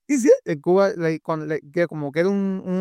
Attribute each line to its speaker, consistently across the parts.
Speaker 1: Dice, en Cuba, que como queda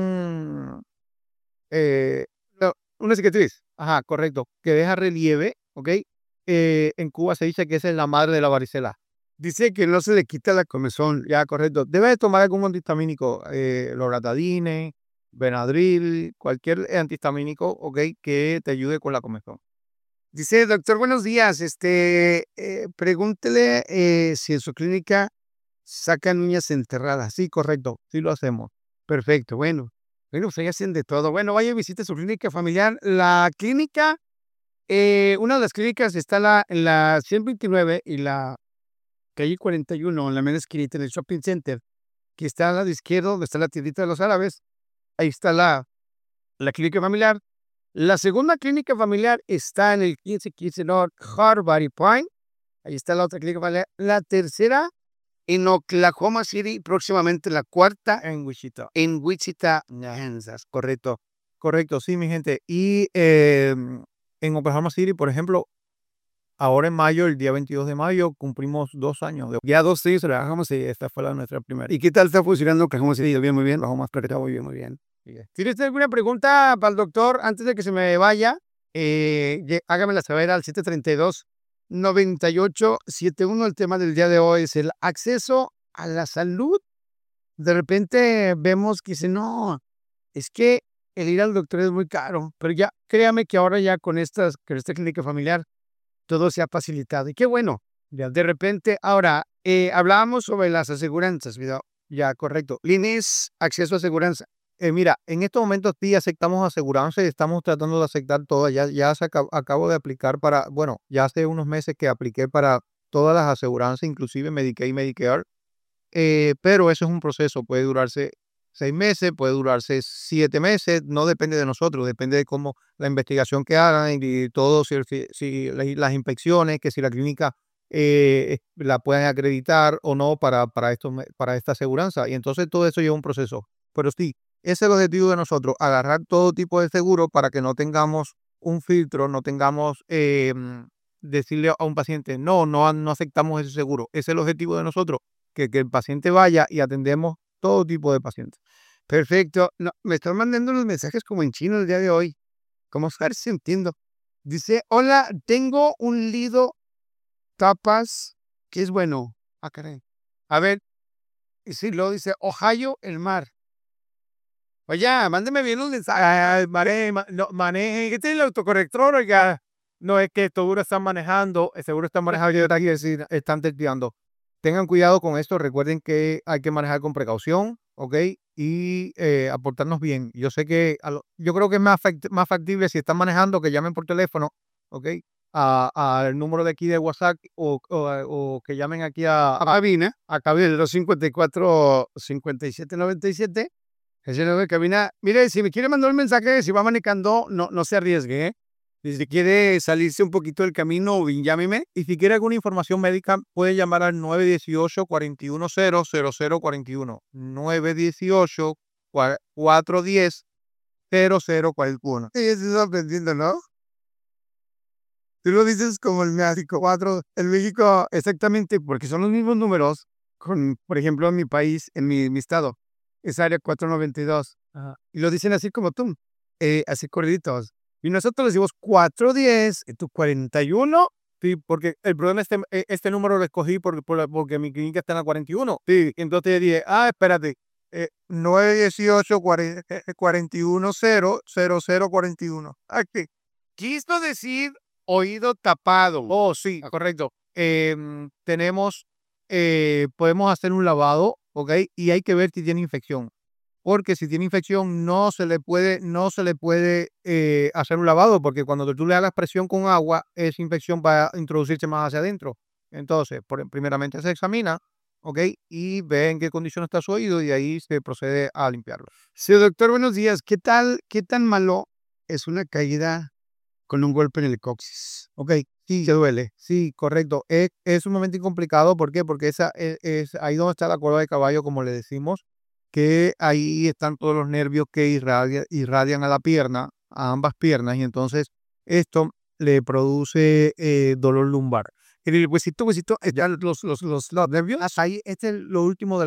Speaker 1: no, una cicatriz, ajá, correcto, que deja relieve, ¿ok? En Cuba se dice que esa es la madre de la varicela.
Speaker 2: Dice que no se le quita la comezón.
Speaker 1: Ya, correcto. Debe de tomar algún antihistamínico, loratadine, Benadryl, cualquier antihistamínico, ¿ok? Que te ayude con la comezón.
Speaker 2: Dice, doctor, buenos días. Pregúntele si en su clínica sacan uñas enterradas.
Speaker 1: Sí, correcto, sí lo hacemos.
Speaker 2: Perfecto, bueno. Bueno, pues ahí hacen de todo. Bueno, vaya y visite su clínica familiar. La clínica, una de las clínicas está en la 129 y la calle 41, en la mera esquinita, en el shopping center, que está al lado izquierdo, donde está la tiendita de los árabes. Ahí está la clínica familiar. La segunda clínica familiar está en el 1515 North Harvard y Pine. Ahí está la otra clínica familiar. La tercera en Oklahoma City, próximamente la cuarta en Wichita, Kansas. Correcto.
Speaker 1: Correcto, sí, mi gente. Y en Oklahoma City, por ejemplo, ahora en mayo, el día 22 de mayo, cumplimos 2 años.
Speaker 2: Ya 2 años trabajamos y
Speaker 1: Esta fue nuestra primera.
Speaker 2: ¿y qué tal está funcionando Oklahoma City? Bien, muy bien.
Speaker 1: Oklahoma City.
Speaker 2: Está muy bien, muy bien. ¿Tienes alguna pregunta para el doctor antes de que se me vaya? Hágamela saber al 732-9871. El tema del día de hoy es el acceso a la salud. De repente vemos que dice, no, es que el ir al doctor es muy caro, pero ya créame que ahora ya con con esta clínica familiar todo se ha facilitado. Y qué bueno, ya de repente, ahora hablábamos sobre las aseguranzas, ¿verdad? Ya, correcto. Lines, acceso a aseguranza.
Speaker 1: Mira, en estos momentos sí aceptamos aseguranza y estamos tratando de aceptar todas. Acabo de aplicar para, bueno, ya hace unos meses que apliqué para todas las aseguranzas, inclusive Medicaid y Medicare. Pero eso es un proceso, puede durarse 6 meses, puede durarse 7 meses, no depende de nosotros, depende de cómo la investigación que hagan y todo, si las inspecciones, que si la clínica la pueden acreditar o no para esta aseguranza. Y entonces todo eso lleva un proceso. Pero sí, ese es el objetivo de nosotros, agarrar todo tipo de seguro para que no tengamos un filtro, no tengamos decirle a un paciente, no aceptamos ese seguro. Ese es el objetivo de nosotros, que el paciente vaya y atendemos todo tipo de pacientes.
Speaker 2: Perfecto. No, me están mandando unos mensajes como en chino el día de hoy. ¿Cómo saber si entiendo? Dice, hola, tengo un lido tapas, que es bueno. Ah, caray. A ver, y sí, luego dice, Ohio, el mar. Oye, mándeme bien un mensaje.
Speaker 1: No, manejen, este es el autocorrector, oiga. No es que seguro están manejando, seguro están manejando, yo aquí decir, están desviando. Tengan cuidado con esto, recuerden que hay que manejar con precaución, ¿ok? Y aportarnos bien. Yo sé que, yo creo que es más factible si están manejando que llamen por teléfono, ¿ok? Al número de aquí de WhatsApp o que llamen aquí
Speaker 2: A cabina de 254-5797. Ese número de cabina. Mire, si me quiere mandar un mensaje, si va manejando, no se arriesgue, ¿eh? Si quiere salirse un poquito del camino, bien, llámeme.
Speaker 1: Y si quiere alguna información médica, puede llamar al 918-410-0041. 918-410-0041.
Speaker 2: Sí, eso está aprendiendo, ¿no? Tú lo dices como el México 4, el México, exactamente, porque son los mismos números con, por ejemplo, en mi país, en mi estado, es área 492.
Speaker 1: Ajá.
Speaker 2: Y lo dicen así como tú, así corriditos. Y nosotros decimos 410, y tú 41.
Speaker 1: Sí, porque el problema es este número lo escogí porque mi clínica está en la 41.
Speaker 2: Sí,
Speaker 1: Entonces dije, espérate, 918-41-00041.
Speaker 2: aquí. Quiso decir oído tapado.
Speaker 1: Oh, sí, correcto. Podemos hacer un lavado, ¿ok? Y hay que ver si tiene infección. Porque si tiene infección no se le puede hacer un lavado, porque cuando tú le hagas presión con agua, esa infección va a introducirse más hacia adentro. Entonces, primeramente se examina, ¿ok? Y ve en qué condición está su oído y ahí se procede a limpiarlo.
Speaker 2: Sí, doctor, buenos días. ¿Qué tan malo es una caída con un golpe en el coxis?
Speaker 1: Ok, sí,
Speaker 2: ¿Te duele?
Speaker 1: sí, correcto. Es sumamente complicado, ¿por qué? Porque es ahí donde está la cuerda de caballo, como le decimos, que ahí están todos los nervios que irradian a la pierna, a ambas piernas, y entonces esto le produce dolor lumbar.
Speaker 2: en el huesito, están los nervios.
Speaker 1: Ahí, este es lo último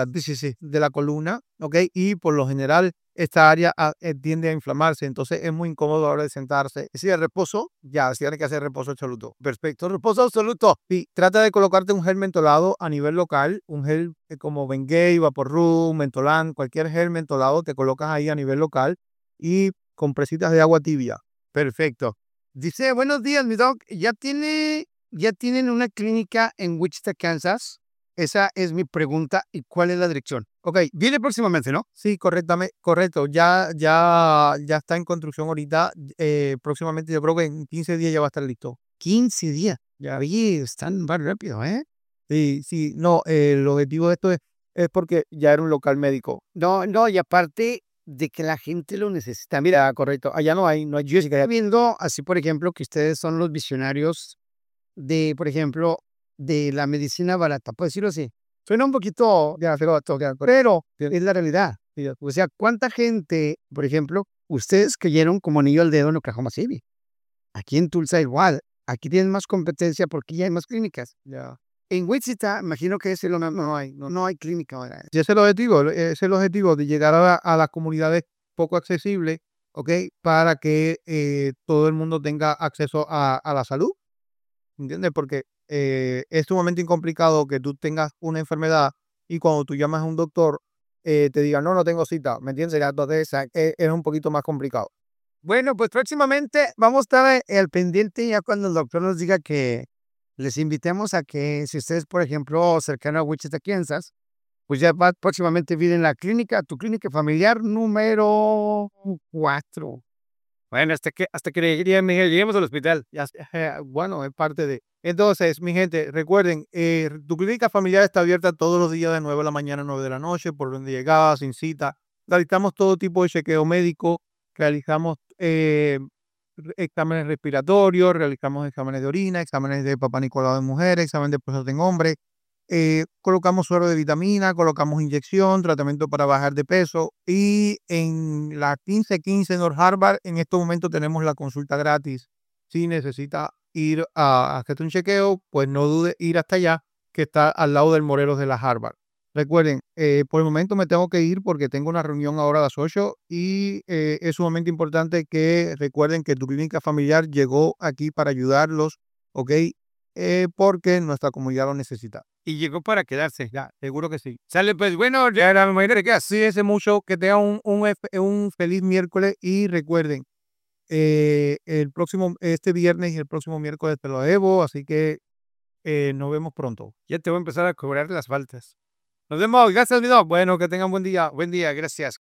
Speaker 1: de la columna, ¿ok? Y por lo general, esta área tiende a inflamarse, entonces es muy incómodo a la hora de sentarse. Si el reposo, ya, si tiene que hacer reposo absoluto.
Speaker 2: Perfecto, reposo absoluto.
Speaker 1: Sí, trata de colocarte un gel mentolado a nivel local, un gel como Bengay, Vaporub, Mentolan, cualquier gel mentolado te colocas ahí a nivel local y compresitas de agua tibia.
Speaker 2: Perfecto. Dice, buenos días, mi doc. ¿Ya tienen una clínica en Wichita, Kansas? Esa es mi pregunta. ¿Y cuál es la dirección?
Speaker 1: Ok,
Speaker 2: Viene próximamente, ¿no?
Speaker 1: sí, correcto. Ya está en construcción ahorita. Próximamente, yo creo que en 15 días ya va a estar listo.
Speaker 2: 15 días.
Speaker 1: Ya.
Speaker 2: Oye, están más rápido, ¿eh?
Speaker 1: Sí, no, el objetivo de esto es porque ya era un local médico.
Speaker 2: No, y aparte de que la gente lo necesita. Mira,
Speaker 1: Correcto. Allá no hay
Speaker 2: yo estoy viendo así, por ejemplo, que ustedes son los visionarios de, por ejemplo, de la medicina barata, por decirlo así. Suena un poquito, pero es la realidad. O sea, ¿cuánta gente, por ejemplo, ustedes cayeron como anillo al dedo en Oklahoma City? Aquí en Tulsa igual. Aquí tienen más competencia porque ya hay más clínicas.
Speaker 1: Ya.
Speaker 2: En Wichita, imagino que ese no hay clínica ahora.
Speaker 1: Y ese es el objetivo de llegar a las comunidades poco accesibles, ¿ok? Para que todo el mundo tenga acceso a la salud, ¿entiendes? Porque es sumamente complicado que tú tengas una enfermedad y cuando tú llamas a un doctor te diga, no tengo cita, ¿me entiendes? Ya, entonces es un poquito más complicado.
Speaker 2: Bueno, pues próximamente vamos a estar al pendiente ya cuando el doctor nos diga que les invitemos a que si ustedes, por ejemplo, cercano a Wichita, Kansas, pues ya próximamente viene la clínica, tu clínica familiar número 4. Bueno, hasta que lleguemos al hospital.
Speaker 1: Bueno, es parte de. Entonces, mi gente, recuerden, tu clínica familiar está abierta todos los días de 9 de la mañana a 9 de la noche, por donde llegada, sin cita. Realizamos todo tipo de chequeo médico, realizamos exámenes respiratorios, realizamos exámenes de orina, exámenes de papá Nicolau en mujeres, examen de próstata en hombres. Colocamos suero de vitamina, colocamos inyección, tratamiento para bajar de peso y en la 1515 North Harvard en estos momentos tenemos la consulta gratis. Si necesita ir a hacerte un chequeo, pues no dude ir hasta allá, que está al lado del Morelos de la Harvard. Recuerden, por el momento me tengo que ir porque tengo una reunión ahora a las 8 y es sumamente importante que recuerden que tu clínica familiar llegó aquí para ayudarlos, ¿ok? Porque nuestra comunidad lo necesita.
Speaker 2: y llegó para quedarse.
Speaker 1: Ya, seguro que sí.
Speaker 2: Sale, pues bueno, ya la mayoría de quedas.
Speaker 1: Cuídense mucho, que tengan un feliz miércoles y recuerden, este viernes y el próximo miércoles te lo debo, así que nos vemos pronto.
Speaker 2: Ya te voy a empezar a cobrar las faltas. Nos vemos, gracias, mi doc. Bueno, que tengan buen día. Buen día, gracias.